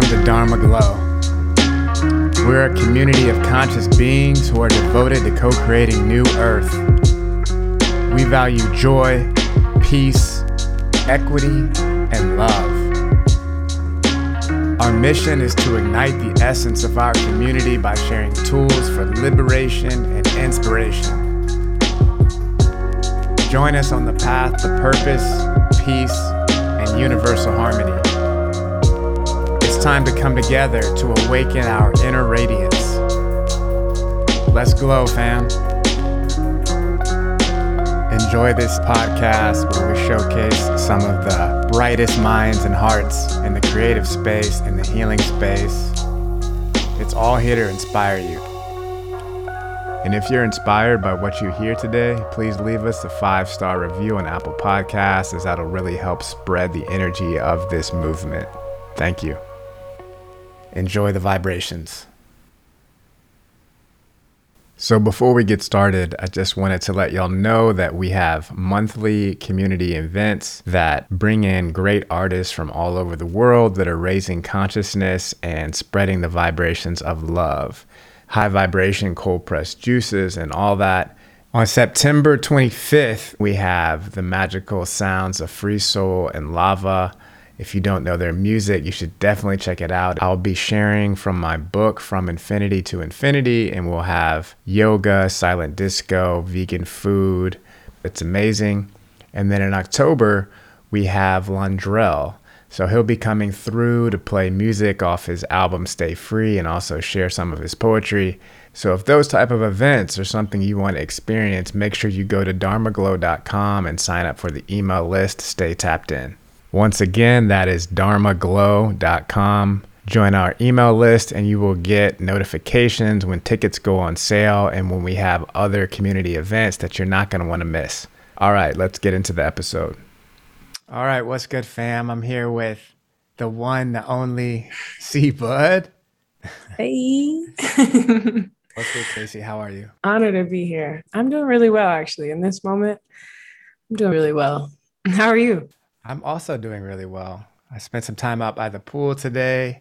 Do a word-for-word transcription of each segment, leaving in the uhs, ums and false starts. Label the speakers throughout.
Speaker 1: to Dharma Glow. We're a community of conscious beings who are devoted to co-creating new Earth. We value joy, peace, equity, and love. Our mission is to ignite the essence of our community by sharing tools for liberation and inspiration. Join us on the path to purpose, peace, and universal harmony. It's time to come together to awaken our inner radiance. Let's glow, fam. Enjoy this podcast where we showcase some of the brightest minds and hearts in the creative space, in the healing space. It's all here to inspire you. And if you're inspired by what you hear today, please leave us a five-star review on Apple Podcasts, as that'll really help spread the energy of this movement. Thank you. Enjoy the vibrations. So before we get started, I just wanted to let y'all know that we have monthly community events that bring in great artists from all over the world that are raising consciousness and spreading the vibrations of love. High vibration cold pressed juices and all that. On September twenty-fifth, we have the magical sounds of Free Soul and Lava. If you don't know their music, you should definitely check it out. I'll be sharing from my book, From Infinity to Infinity, and we'll have yoga, silent disco, vegan food. It's amazing. And then in October, we have Londrell. So he'll be coming through to play music off his album Stay Free and also share some of his poetry. So if those type of events are something you want to experience, make sure you go to dharma glow dot com and sign up for the email list to stay tapped in. Once again, that is dharma glow dot com. Join our email list and you will get notifications when tickets go on sale and when we have other community events that you're not going to want to miss. All right, let's get into the episode. All right, what's good, fam? I'm here with the one, the only C Bud.
Speaker 2: Hey.
Speaker 1: What's good, Casey? How are you?
Speaker 2: Honored to be here. I'm doing really well, actually. In this moment, I'm doing really well. How are you?
Speaker 1: I'm also doing really well. I spent some time out by the pool today.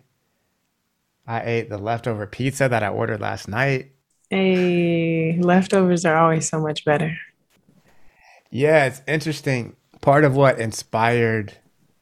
Speaker 1: I ate the leftover pizza that I ordered last night.
Speaker 2: Hey, leftovers are always so much better.
Speaker 1: Yeah, it's interesting. Part of what inspired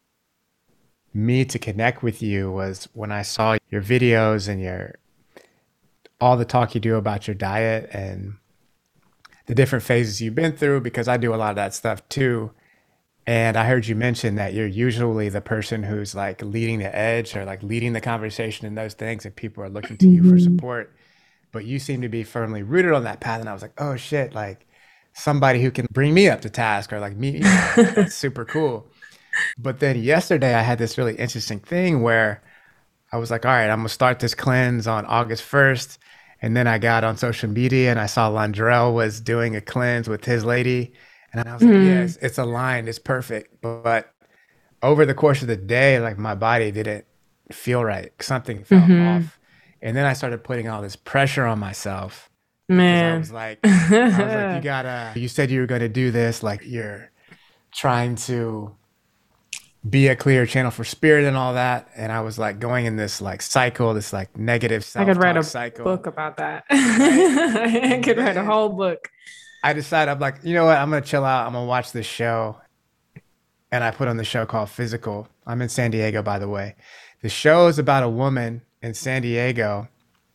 Speaker 1: me to connect with you was when I saw your videos and your all the talk you do about your diet and the different phases you've been through, because I do a lot of that stuff too. And I heard you mention that you're usually the person who's like leading the edge or like leading the conversation in those things, and people are looking to you for
Speaker 2: Mm-hmm.
Speaker 1: support. But you seem to be firmly rooted on that path. And I was like, oh shit, like somebody who can bring me up to task or like me, you know, that's super cool. But then yesterday I had this really interesting thing where I was like, all right, I'm gonna start this cleanse on August first. And then I got on social media and I saw Londrell was doing a cleanse with his lady. And I was like,
Speaker 2: Mm-hmm.
Speaker 1: yes, it's aligned, it's perfect. But over the course of the day, like my body didn't feel right. Something felt
Speaker 2: Mm-hmm.
Speaker 1: off. And then I started putting all this pressure on myself because I was
Speaker 2: Man.
Speaker 1: like, I was like, you gotta, you said you were gonna do this, like you're trying to be a clear channel for spirit and all that. And I was like going in this like cycle, this like negative
Speaker 2: I could write
Speaker 1: self-talk
Speaker 2: a
Speaker 1: cycle,
Speaker 2: book about that.
Speaker 1: right?
Speaker 2: I
Speaker 1: And
Speaker 2: could write a
Speaker 1: then
Speaker 2: whole book.
Speaker 1: I decided, I'm like, you know what? I'm gonna chill out. I'm gonna watch this show. And I put on the show called Physical. I'm in San Diego, by the way. The show is about a woman in San Diego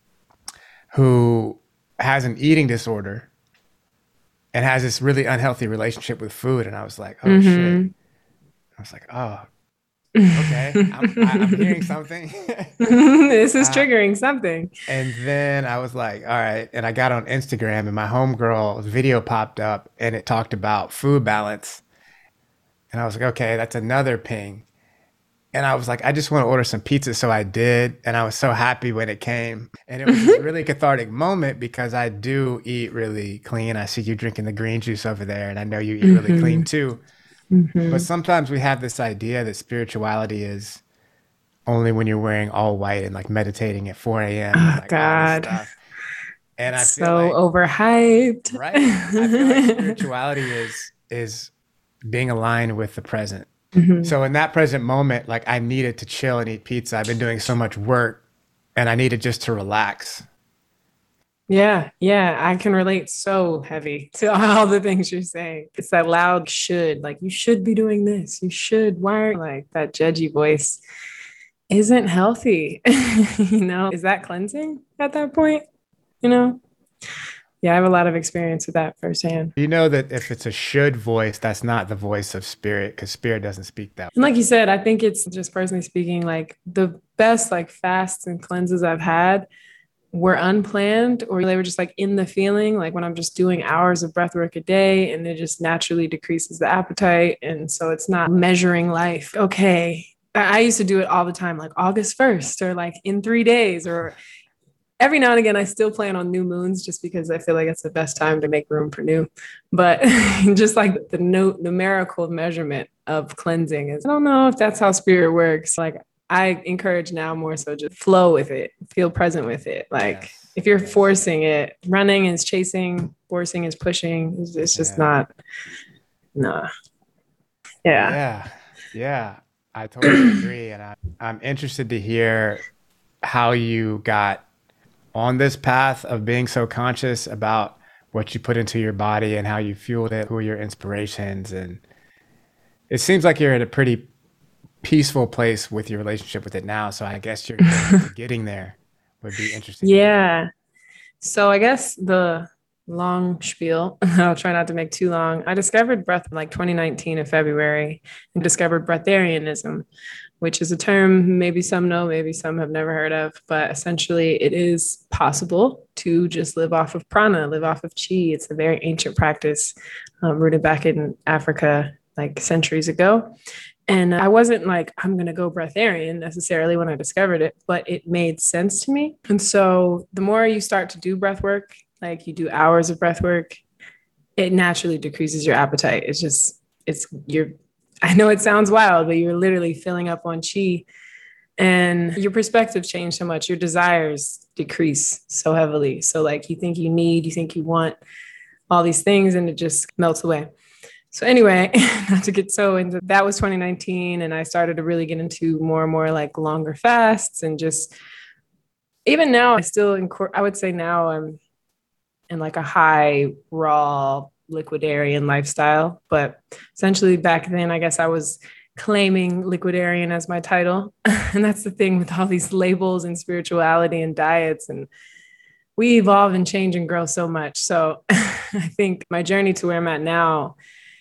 Speaker 1: who has an eating disorder and has this really unhealthy relationship with food. And I was like, oh shit.
Speaker 2: Mm-hmm.
Speaker 1: I was like, oh, okay. I'm, I, I'm hearing something.
Speaker 2: This is
Speaker 1: uh,
Speaker 2: triggering something.
Speaker 1: and then I was like, all right. And I got on Instagram and my homegirl video popped up and it talked about food balance. And I was like, okay, that's another ping. And I was like, I just want to order some pizza. So I did. And I was so happy when it came. And it was this really cathartic moment because I do eat really clean. I see you drinking the green juice over there, and I know you eat really clean
Speaker 2: Mm-hmm.
Speaker 1: too.
Speaker 2: Mm-hmm.
Speaker 1: But sometimes we have this idea that spirituality is only when you're wearing all white and like meditating at four a.m. and
Speaker 2: Oh,
Speaker 1: like all this
Speaker 2: God.
Speaker 1: stuff. And I
Speaker 2: It's
Speaker 1: feel
Speaker 2: so
Speaker 1: like,
Speaker 2: overhyped.
Speaker 1: right. I feel like spirituality is is being aligned with the present.
Speaker 2: Mhm.
Speaker 1: So in that present moment, like I needed to chill and eat pizza. I've been doing so much work and I needed just to relax.
Speaker 2: Yeah, yeah, I can relate so heavy to all the things you're saying. It's that loud should, like you should be doing this. You should. Why are like that judgy voice isn't healthy. You know, is that cleansing at that point? You know? Yeah, I have a lot of experience with that firsthand.
Speaker 1: You know that if it's a should voice, that's not the voice of spirit because spirit doesn't speak that.
Speaker 2: And like you said, I think it's just personally speaking, like the best like fasts and cleanses I've had were unplanned or they were just like in the feeling, like when I'm just doing hours of breath work a day and it just naturally decreases the appetite. And so it's not measuring life. Okay. I used to do it all the time, like August first or like in three days or every now and again, I still plan on new moons just because I feel like it's the best time to make room for new. But just like the no, numerical measurement of cleansing is, I don't know if that's how spirit works. Like I encourage now more so just flow with it, feel present with it. Like
Speaker 1: Yes.
Speaker 2: if you're forcing it, running is chasing, forcing is pushing. It's, it's just
Speaker 1: Yeah.
Speaker 2: not, nah. Yeah.
Speaker 1: Yeah. Yeah. I totally agree. And I, I'm interested to hear how you got on this path of being so conscious about what you put into your body and how you fueled it, who are your inspirations. And it seems like you're at a pretty peaceful place with your relationship with it now. So I guess your journey to getting there would be interesting to hear.
Speaker 2: Yeah. So I guess the long spiel, I'll try not to make too long. I discovered breath in like twenty nineteen in February and discovered breatharianism, which is a term maybe some know, maybe some have never heard of, but essentially it is possible to just live off of prana, live off of chi. It's a very ancient practice um, rooted back in Africa like centuries ago. And I wasn't like, I'm going to go breatharian necessarily when I discovered it, but it made sense to me. And so the more you start to do breath work, like you do hours of breath work, it naturally decreases your appetite. It's just, it's, you're, I know it sounds wild, but you're literally filling up on chi and your perspective changed so much. Your desires decrease so heavily. So like you think you need, you think you want all these things and it just melts away. So anyway, not to get so into that was twenty nineteen and I started to really get into more and more like longer fasts and just even now I still in I would say now I'm in like a high raw liquidarian lifestyle, but essentially back then I guess I was claiming liquidarian as my title. And that's the thing with all these labels and spirituality and diets and we evolve and change and grow so much. So I think my journey to where I'm at now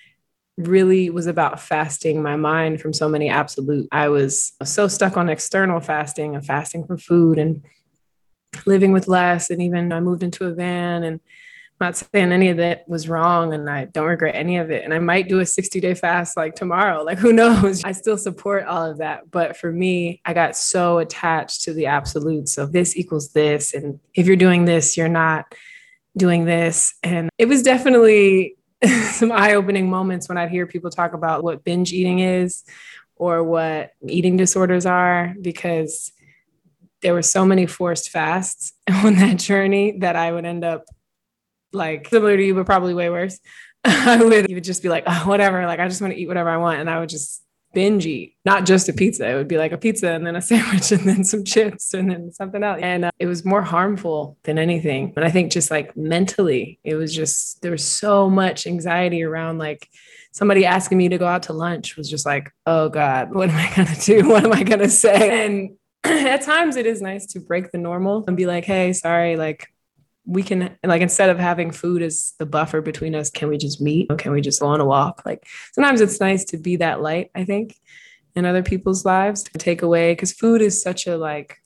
Speaker 2: really was about fasting my mind from so many absolute. I was so stuck on external fasting and fasting from food and living with less. And even I moved into a van and I'm not saying any of that was wrong and I don't regret any of it. And I might do a sixty day fast like tomorrow, like who knows? I still support all of that. But for me, I got so attached to the absolutes of this equals this. And if you're doing this, you're not doing this. And it was definitely some eye-opening moments when I'd hear people talk about what binge eating is or what eating disorders are, because there were so many forced fasts on that journey that I would end up like similar to you, but probably way worse. I would, you would just be like, oh, whatever. Like, I just want to eat whatever I want. And I would just binge eat, not just a pizza. It would be like a pizza and then a sandwich and then some chips and then something else. And uh, it was more harmful than anything. But I think just like mentally, it was just, there was so much anxiety around like somebody asking me to go out to lunch was just like, oh God, what am I going to do? What am I going to say? And at times it is nice to break the normal and be like, hey, sorry, like we can, like, instead of having food as the buffer between us, can we just meet? Or can we just go on a walk? Like sometimes it's nice to be that light, I think, in other people's lives to take away, because food is such a like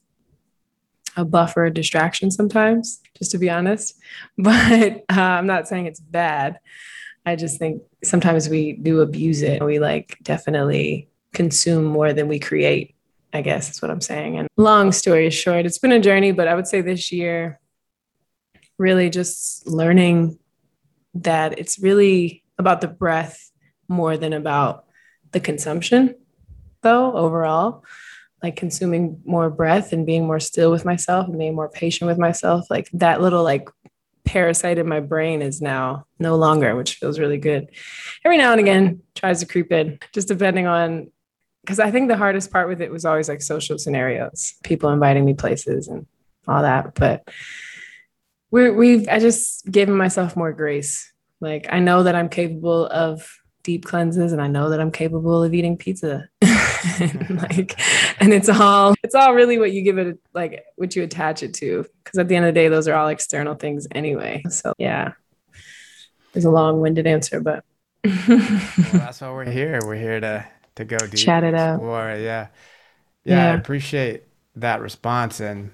Speaker 2: a buffer, a distraction sometimes, just to be honest. But uh, I'm not saying it's bad. I just think sometimes we do abuse it. We like definitely consume more than we create, I guess is what I'm saying. And long story short, it's been a journey, but I would say this year, really just learning that it's really about the breath more than about the consumption, though, overall, like consuming more breath and being more still with myself and being more patient with myself. Like that little like parasite in my brain is now no longer, which feels really good. Every now and again tries to creep in, just depending on, because I think the hardest part with it was always like social scenarios, people inviting me places and all that. But we're, we've, I just given myself more grace. Like, I know that I'm capable of deep cleanses, and I know that I'm capable of eating pizza. and like, and it's all, it's all really what you give it, like what you attach it to. Cause at the end of the day, those are all external things anyway. So yeah, it's a long winded answer, but
Speaker 1: Well, that's why we're here. We're here to, to go deep
Speaker 2: chat
Speaker 1: and
Speaker 2: it out.
Speaker 1: explore. Yeah. Yeah. I
Speaker 2: Yeah.
Speaker 1: appreciate that response. And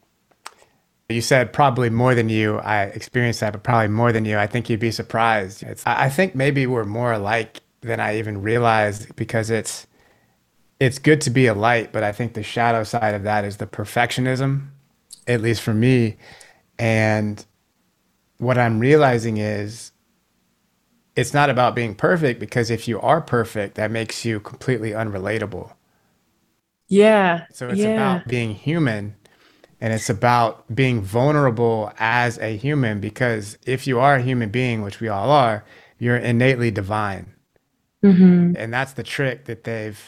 Speaker 1: you said probably more than you. I experienced that, but probably more than you. I think you'd be surprised. It's, I I think maybe we're more alike than I even realized, because it's, it's good to be a light, but I think the shadow side of that is the perfectionism, at least for me. And what I'm realizing is it's not about being perfect, because if you are perfect, that makes you completely unrelatable.
Speaker 2: Yeah.
Speaker 1: So it's
Speaker 2: Yeah.
Speaker 1: about being human, and it's about being vulnerable as a human, because if you are a human being, which we all are, you're innately divine.
Speaker 2: hmm
Speaker 1: And that's the trick that they've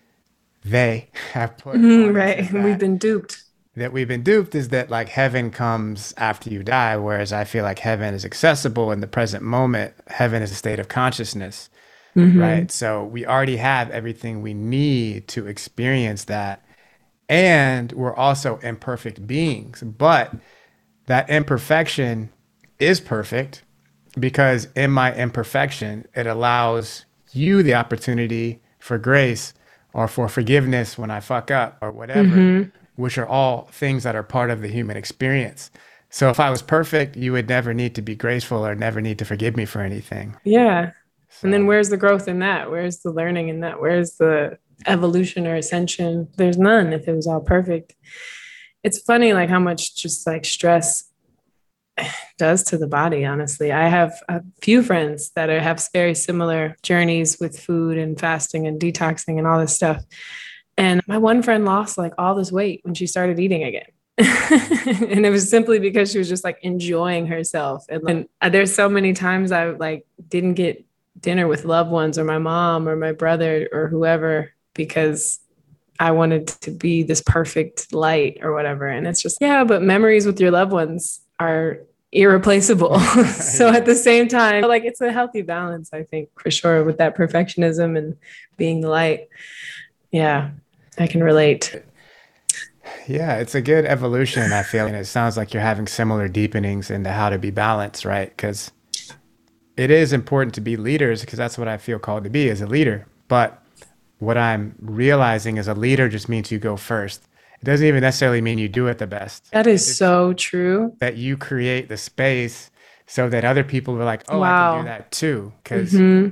Speaker 1: they have put
Speaker 2: hmm
Speaker 1: on us, is
Speaker 2: Right. We've
Speaker 1: that
Speaker 2: been duped.
Speaker 1: that we've been duped, is that like heaven comes after you die, whereas I feel like heaven is accessible in the present moment. Heaven is a state of consciousness,
Speaker 2: hmm
Speaker 1: right? So we already have everything we need to experience that. And we're also imperfect beings, but that imperfection is perfect, because in my imperfection, it allows you the opportunity for grace or for forgiveness when I fuck up or whatever,
Speaker 2: hmm
Speaker 1: which are all things that are part of the human experience. So if I was perfect, you would never need to be graceful or never need to forgive me for anything.
Speaker 2: Yeah. And then
Speaker 1: So,
Speaker 2: where's the growth in that? Where's the learning in that? Where's the evolution or ascension? There's none if it was all perfect. It's funny, like how much just like stress does to the body, honestly. I have a few friends that are, have very similar journeys with food and fasting and detoxing and all this stuff. And my one friend lost like all this weight when she started eating again. and it was simply because she was just like enjoying herself. And, and there's so many times I like didn't get dinner with loved ones or my mom or my brother or whoever because I wanted to be this perfect light or whatever. And it's just, yeah, but memories with your loved ones are irreplaceable. so at
Speaker 1: yeah.
Speaker 2: the same time, like it's a healthy balance, I think, for sure, with that perfectionism and being the light. Yeah, I can relate.
Speaker 1: Yeah, it's a good evolution, I feel. And it sounds like you're having similar deepenings into how to be balanced, right? Because it is important to be leaders, because that's what I feel called to be, as a leader. But what I'm realizing is a leader just means you go first. It doesn't even necessarily mean you do it the best.
Speaker 2: That
Speaker 1: It
Speaker 2: is
Speaker 1: just
Speaker 2: so true.
Speaker 1: that you create the space so that other people are like, oh, I can do
Speaker 2: Wow.
Speaker 1: that too. Because
Speaker 2: hmm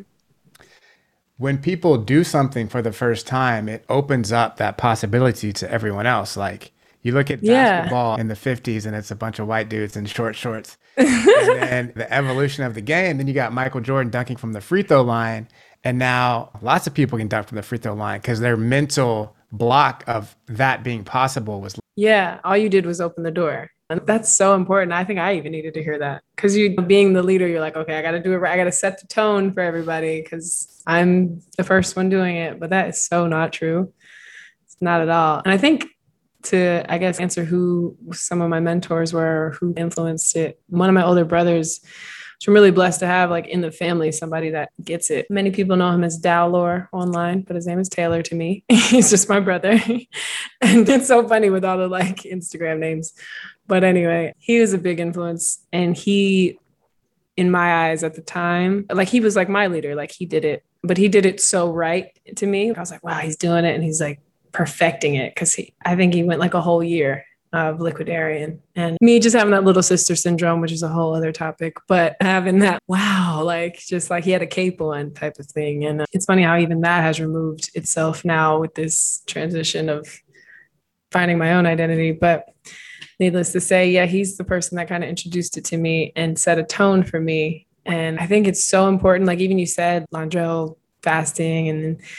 Speaker 1: when people do something for the first time, it opens up that possibility to everyone else. Like, you look at
Speaker 2: Yeah.
Speaker 1: basketball in the fifties and it's a bunch of white dudes in short shorts. And then the evolution of the game, then you got Michael Jordan dunking from the free throw line. And now lots of people can dunk from the free throw line, because their mental block of that being possible was,
Speaker 2: Yeah, all you did was open the door. And that's so important. I think I even needed to hear that because you being the leader, you're like, okay, I got to do it right. I got to set the tone for everybody because I'm the first one doing it. But that is so not true. It's not at all. And I think to, I guess, answer who some of my mentors were, or who influenced it, one of my older brothers, which I'm really blessed to have, like in the family, somebody that gets it. Many people know him as Dowlor online, but his name is Taylor to me. He's just my brother. and it's so funny with all the like Instagram names. But anyway, he was a big influence. And he, in my eyes at the time, like he was like my leader, like he did it, but he did it so right to me. I was like, wow, he's doing it. And he's like perfecting it. Cause he, I think he went like a whole year of Liquidarian, and me just having that little sister syndrome, which is a whole other topic, but having that, wow, like just like he had a cape on type of thing. And uh, it's funny how even that has removed itself now with this transition of finding my own identity. But needless to say, yeah, he's the person that kind of introduced it to me and set a tone for me. And I think it's so important. Like even you said, Landrell fasting and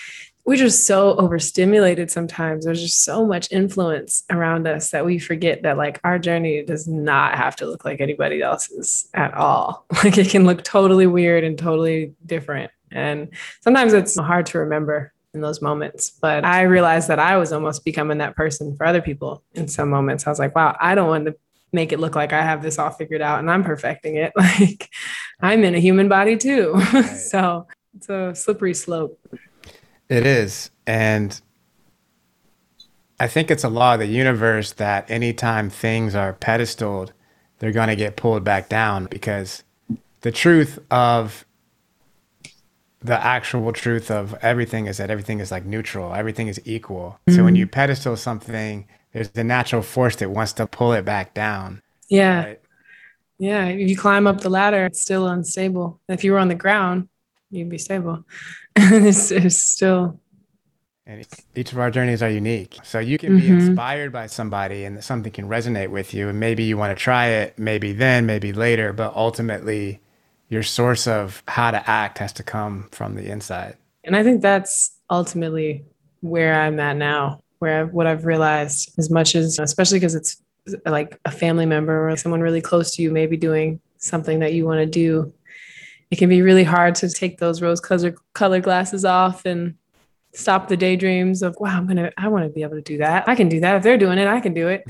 Speaker 2: we're just so overstimulated sometimes. There's just so much influence around us that we forget that like our journey does not have to look like anybody else's at all. Like it can look totally weird and totally different. And sometimes it's hard to remember in those moments. But I realized that I was almost becoming that person for other people in some moments. I was like, wow, I don't want to make it look like I have this all figured out and I'm perfecting it. Like I'm in a human body too. Right. So it's a slippery slope.
Speaker 1: It is. And I think it's a law of the universe that anytime things are pedestaled, they're going to get pulled back down, because the truth of the actual truth of everything is that everything is like neutral. Everything is equal. Mm-hmm. So when you pedestal something, there's the natural force that wants to pull it back down.
Speaker 2: Yeah.
Speaker 1: Right?
Speaker 2: Yeah. If you climb up the ladder, it's still unstable. If you were on the ground, you'd be stable. it's, it's still.
Speaker 1: And each of our journeys are unique. So you can be mm-hmm. inspired by somebody and something can resonate with you. And maybe you want to try it, maybe then, maybe later, but ultimately your source of how to act has to come from the inside.
Speaker 2: And I think that's ultimately where I'm at now, where I've, what I've realized, as much as, especially because it's like a family member or someone really close to you, maybe doing something that you want to do, it can be really hard to take those rose color glasses off and stop the daydreams of, wow, I'm going to, I want to be able to do that. I can do that. If they're doing it, I can do it.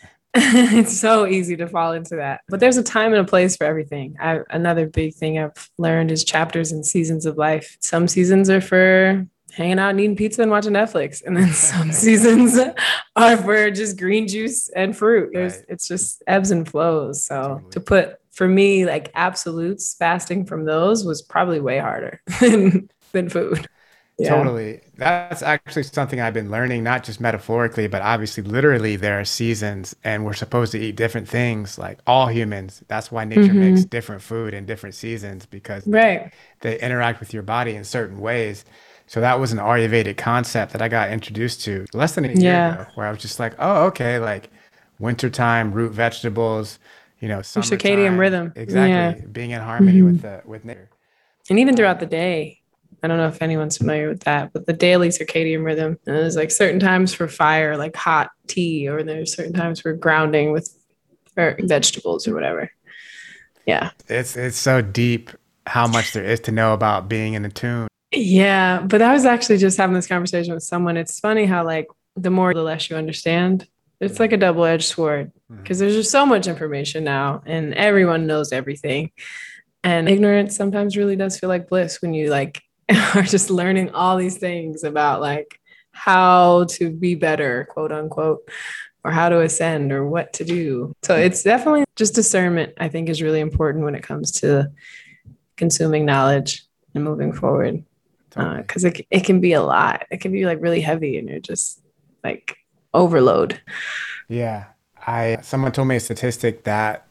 Speaker 2: It's so easy to fall into that. But there's a time and a place for everything. I, another big thing I've learned is chapters and seasons of life. Some seasons are for hanging out and eating pizza and watching Netflix. And then some seasons are for just green juice and fruit. There's, right. It's just ebbs and flows. So totally. To put, for me, like absolutes, fasting from those was probably way harder than, than food.
Speaker 1: Yeah. Totally. That's actually something I've been learning, not just metaphorically, but obviously literally there are seasons and we're supposed to eat different things, like all humans. That's why nature mm-hmm. makes different food in different seasons, because
Speaker 2: right.
Speaker 1: they interact with your body in certain ways. So that was an Ayurvedic concept that I got introduced to less than a year yeah. ago, where I was just like, oh, okay, like wintertime, root vegetables, you know, summertime.
Speaker 2: Circadian rhythm.
Speaker 1: Exactly. Yeah. Being in harmony mm-hmm. with the with nature.
Speaker 2: And even throughout the day. I don't know if anyone's familiar with that, but the daily circadian rhythm, and there's like certain times for fire, like hot tea, or there's certain times for grounding with or vegetables or whatever. Yeah.
Speaker 1: It's, it's so deep how much there is to know about being in attune.
Speaker 2: Yeah. But I was actually just having this conversation with someone. It's funny how like the more, the less you understand. It's like a double-edged sword, because there's just so much information now and everyone knows everything. And ignorance sometimes really does feel like bliss when you like are just learning all these things about like how to be better, quote unquote, or how to ascend or what to do. So it's definitely just discernment, I think, is really important when it comes to consuming knowledge and moving forward. Totally. Uh, 'cause it, it can be a lot. It can be like really heavy and you're just like overload.
Speaker 1: Yeah. I, someone told me a statistic that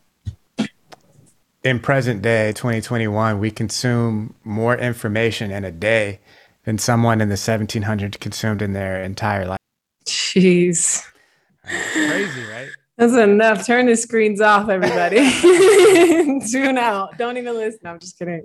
Speaker 1: in present day, twenty twenty-one, we consume more information in a day than someone in the seventeen hundreds consumed in their entire life.
Speaker 2: Jeez.
Speaker 1: It's crazy, right?
Speaker 2: That's enough. Turn the screens off, everybody. Tune out. Don't even listen. I'm just kidding.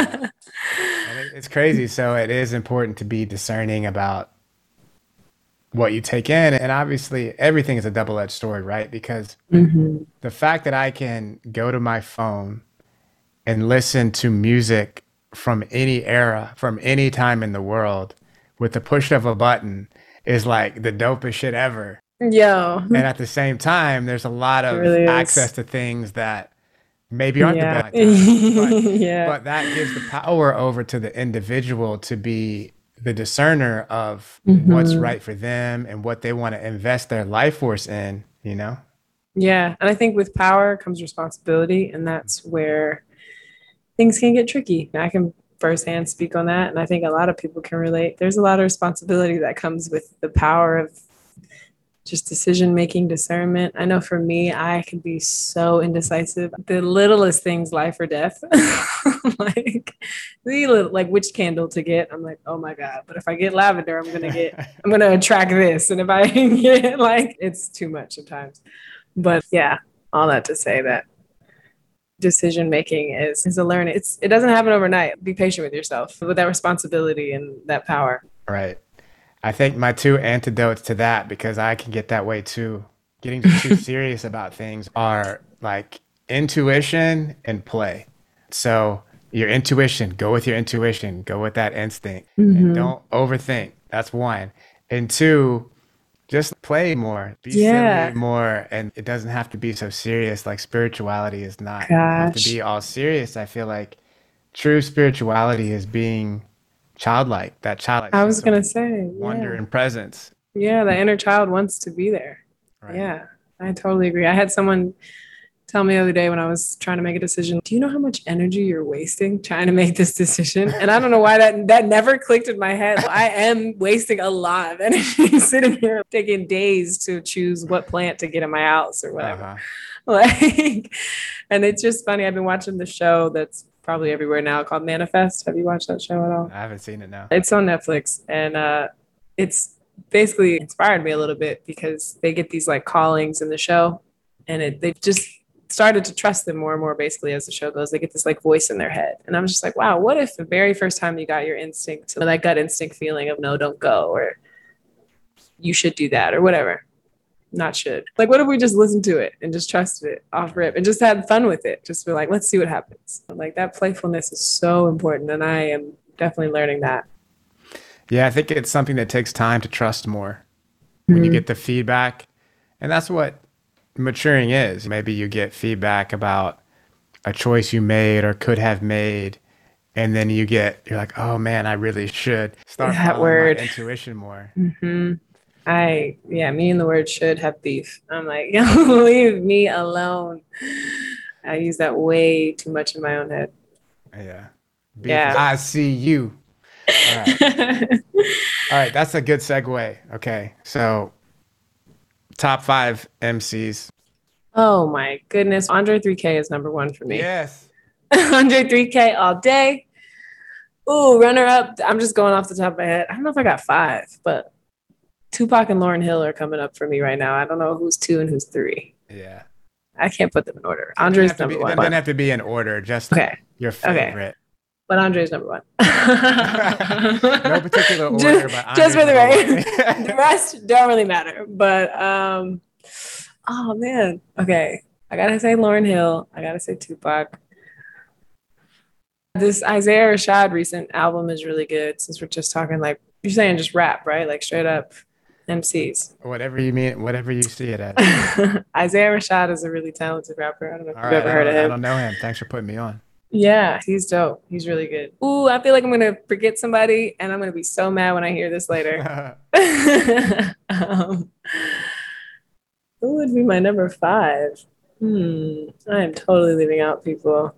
Speaker 1: It's crazy. So it is important to be discerning about what you take in. And obviously everything is a double-edged sword, right? Because mm-hmm. the fact that I can go to my phone and listen to music from any era, from any time in the world with the push of a button is like the dopest shit ever.
Speaker 2: Yo.
Speaker 1: And at the same time, there's a lot of really access to things that maybe aren't yeah. the best. But, yeah. but that gives the power over to the individual to be the discerner of mm-hmm. what's right for them and what they want to invest their life force in, you know?
Speaker 2: Yeah. And I think with power comes responsibility, and that's where things can get tricky. I can firsthand speak on that. And I think a lot of people can relate. There's a lot of responsibility that comes with the power of just decision-making, discernment. I know for me, I can be so indecisive. The littlest things, life or death, like the little, like which candle to get. I'm like, oh my God, but if I get lavender, I'm going to get, I'm going to attract this. And if I get like, it's too much sometimes. But yeah, all that to say that decision-making is, is a learning. It's, it doesn't happen overnight. Be patient with yourself with that responsibility and that power.
Speaker 1: Right. I think my two antidotes to that, because I can get that way too, getting too serious about things, are like intuition and play. So your intuition, go with your intuition, go with that instinct, and
Speaker 2: Hmm.
Speaker 1: don't overthink. That's one. And two, just play more, be silly
Speaker 2: Yeah.
Speaker 1: more, and it doesn't have to be so serious. Like spirituality is not have to be
Speaker 2: Gosh.
Speaker 1: all serious. I feel like true spirituality is being childlike, that childlike
Speaker 2: I was
Speaker 1: sense of
Speaker 2: gonna say,
Speaker 1: wonder
Speaker 2: yeah.
Speaker 1: and presence.
Speaker 2: Yeah, the inner child wants to be there.
Speaker 1: Right.
Speaker 2: Yeah, I totally agree. I had someone tell me the other day when I was trying to make a decision, do you know how much energy you're wasting trying to make this decision? And I don't know why that that never clicked in my head. I am wasting a lot of energy sitting here taking days to choose what plant to get in my house or whatever.
Speaker 1: Uh-huh.
Speaker 2: Like, and it's just funny. I've been watching the show that's probably everywhere now called Manifest. Have you watched that show at all?
Speaker 1: I haven't seen it now.
Speaker 2: It's on Netflix, and uh, it's basically inspired me a little bit because they get these like callings in the show, and it they've just started to trust them more and more. Basically, as the show goes, they get this like voice in their head, and I'm just like, wow, what if the very first time you got your instinct, that gut instinct feeling of no, don't go, or you should do that, or whatever. Not should. Like, what if we just listened to it and just trusted it off rip and just had fun with it? Just be like, let's see what happens. Like, that playfulness is so important. And I am definitely learning that.
Speaker 1: Yeah, I think it's something that takes time to trust more when you
Speaker 2: Mhm.
Speaker 1: get the feedback. And that's what maturing is. Maybe you get feedback about a choice you made or could have made. And then you get, you're like, oh man, I really should start
Speaker 2: That
Speaker 1: following my
Speaker 2: word.
Speaker 1: intuition more.
Speaker 2: Hmm. I, yeah, me and the word should have beef. I'm like, yo, leave me alone. I use that way too much in my own head.
Speaker 1: Yeah. Beef is,
Speaker 2: Yeah.
Speaker 1: I see you. All right. All right. That's a good segue. Okay. So, top five M Cs.
Speaker 2: Oh my goodness. Andre three K is number one for me.
Speaker 1: Yes.
Speaker 2: Andre three K all day. Ooh, runner up. I'm just going off the top of my head. I don't know if I got five, but Tupac and Lauryn Hill are coming up for me right now. I don't know who's two and who's three.
Speaker 1: Yeah.
Speaker 2: I can't put them in order.
Speaker 1: It doesn't
Speaker 2: Andre's
Speaker 1: have to be,
Speaker 2: number
Speaker 1: it
Speaker 2: one.
Speaker 1: doesn't have to be in order, just
Speaker 2: Okay.
Speaker 1: your
Speaker 2: Okay.
Speaker 1: favorite.
Speaker 2: But Andre's number one.
Speaker 1: No particular order,
Speaker 2: just,
Speaker 1: but Andre's
Speaker 2: just for the
Speaker 1: number
Speaker 2: right.
Speaker 1: one.
Speaker 2: The rest don't really matter. But um, oh man. Okay. I gotta say Lauryn Hill. I gotta say Tupac. This Isaiah Rashad recent album is really good since we're just talking like you're saying just rap, right? Like straight up M Cs.
Speaker 1: Whatever you mean, whatever you see it as.
Speaker 2: Isaiah Rashad is a really talented rapper. I don't know if
Speaker 1: All
Speaker 2: you've
Speaker 1: right,
Speaker 2: ever
Speaker 1: I
Speaker 2: heard
Speaker 1: don't,
Speaker 2: of
Speaker 1: I
Speaker 2: him.
Speaker 1: don't know him. Thanks for putting me on.
Speaker 2: Yeah, he's dope. He's really good. Ooh, I feel like I'm gonna forget somebody, and I'm gonna be so mad when I hear this later. um, who would be my number five? Hmm, I am totally leaving out people.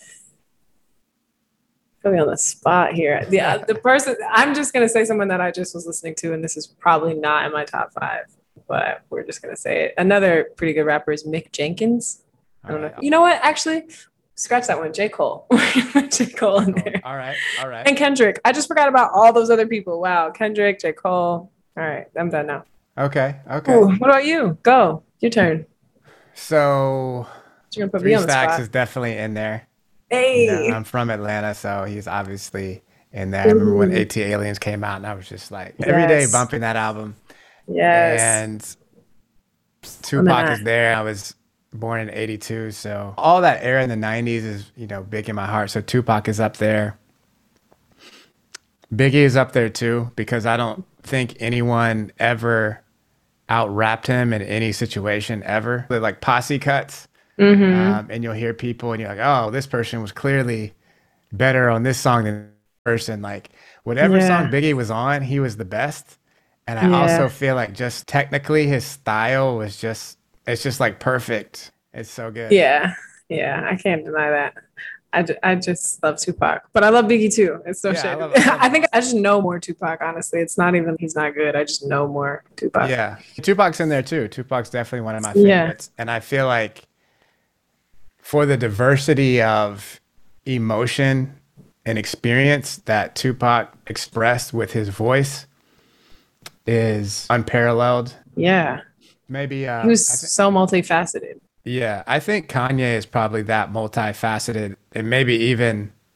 Speaker 2: Put me on the spot here. The uh, the person I'm just gonna say someone that I just was listening to, and this is probably not in my top five, but we're just gonna say it. Another pretty good rapper is Mick Jenkins. I
Speaker 1: All
Speaker 2: don't know.
Speaker 1: right.
Speaker 2: You know what? Actually, scratch that one. J. Cole. J. Cole in there.
Speaker 1: All right. All right.
Speaker 2: And Kendrick. I just forgot about all those other people. Wow. Kendrick, J. Cole. All right. I'm done now.
Speaker 1: Okay. Okay.
Speaker 2: Ooh, what about you? Go. Your turn.
Speaker 1: So
Speaker 2: You're going to put me
Speaker 1: Three
Speaker 2: on the
Speaker 1: Stacks
Speaker 2: spot.
Speaker 1: is definitely in there. You know,
Speaker 2: Hey.
Speaker 1: I'm from Atlanta, so he's obviously in there. I remember when AT Aliens came out, and I was just like every day
Speaker 2: Yes.
Speaker 1: bumping that album.
Speaker 2: Yes.
Speaker 1: And Tupac is there. I was born in eighty-two, so all that era in the nineties is, you know, big in my heart. So Tupac is up there. Biggie is up there too, because I don't think anyone ever out rapped him in any situation ever. They're like posse cuts.
Speaker 2: Mm-hmm.
Speaker 1: Um, and you'll hear people and you're like, oh, this person was clearly better on this song than this person. Like whatever
Speaker 2: Yeah.
Speaker 1: song Biggie was on, he was the best. And I
Speaker 2: Yeah.
Speaker 1: also feel like just technically his style was just, it's just like perfect. It's so good.
Speaker 2: Yeah. Yeah. I can't deny that. I, ju- I just love Tupac, but I love Biggie too. It's so
Speaker 1: Yeah, I
Speaker 2: shit.
Speaker 1: love- I love
Speaker 2: I think I just know more Tupac, honestly. It's not even, he's not good. I just know more Tupac.
Speaker 1: Yeah. Tupac's in there too. Tupac's definitely one of my
Speaker 2: Yeah.
Speaker 1: favorites. And I feel like for the diversity of emotion and experience that Tupac expressed with his voice is unparalleled.
Speaker 2: Yeah.
Speaker 1: Maybe uh,
Speaker 2: He was
Speaker 1: I thi-
Speaker 2: so multifaceted.
Speaker 1: yeah, I think Kanye is probably that multifaceted, and maybe even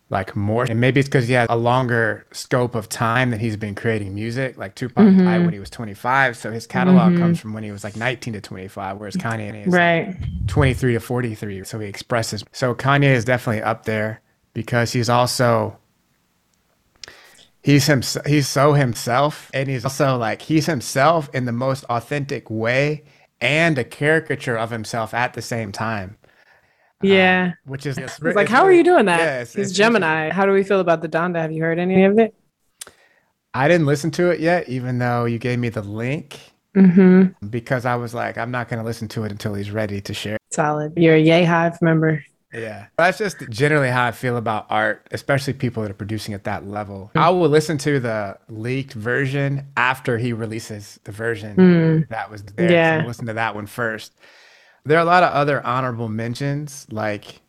Speaker 1: like more. And maybe it's because he has a longer scope of time that he's been creating music. Like Tupac died
Speaker 2: Mm-hmm.
Speaker 1: when he was twenty-five. So his catalog comes
Speaker 2: Mm-hmm.
Speaker 1: from when he was like nineteen to twenty-five, whereas Kanye is like
Speaker 2: Right.
Speaker 1: twenty-three to forty-three. So he expresses. So Kanye is definitely up there because he's also, he's him, he's so himself. And he's also like, he's himself in the most authentic way and a caricature of himself at the same time. Um,
Speaker 2: Yeah.
Speaker 1: which is, it's,
Speaker 2: It's like,
Speaker 1: it's
Speaker 2: how are
Speaker 1: really,
Speaker 2: you doing that?
Speaker 1: yeah, it's,
Speaker 2: He's
Speaker 1: it's interesting.
Speaker 2: Gemini. How do we feel about the Donda? Have you heard any of it?
Speaker 1: I didn't listen to it yet, even though you gave me the link,
Speaker 2: Mm-hmm.
Speaker 1: because I was like, I'm not going to listen to it until he's ready to share.
Speaker 2: Solid. You're a Yay Hive member.
Speaker 1: Yeah. That's just generally how I feel about art, especially people that are producing at that level. I will listen to the leaked version after he releases the version
Speaker 2: Mm.
Speaker 1: that was there. 'Cause I'm gonna
Speaker 2: Yeah.
Speaker 1: listen to that one first. There are a lot of other honorable mentions, like